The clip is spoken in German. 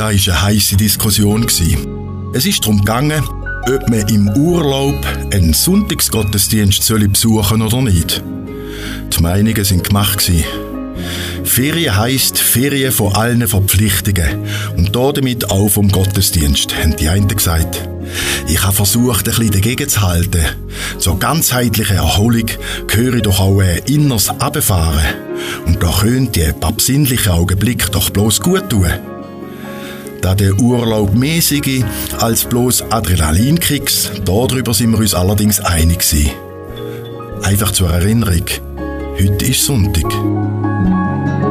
Das war eine heisse Diskussion. Es ist darum gegangen, ob man im Urlaub einen Sonntagsgottesdienst besuchen soll oder nicht. Die Meinungen waren gemacht. Ferien heisst Ferien von allen Verpflichtungen und damit auch vom Gottesdienst, haben die einen gesagt. Ich habe versucht, ein bisschen dagegen zu halten. Zur ganzheitlichen Erholung gehöre doch auch ein inneres Runterfahren. Und da könnte ein paar besinnliche Augenblicke doch bloß gut tun. Da der Urlaub mehr sei als bloß Adrenalinkicks, darüber sind wir uns allerdings einig gewesen. Einfach zur Erinnerung, heute ist Sonntag.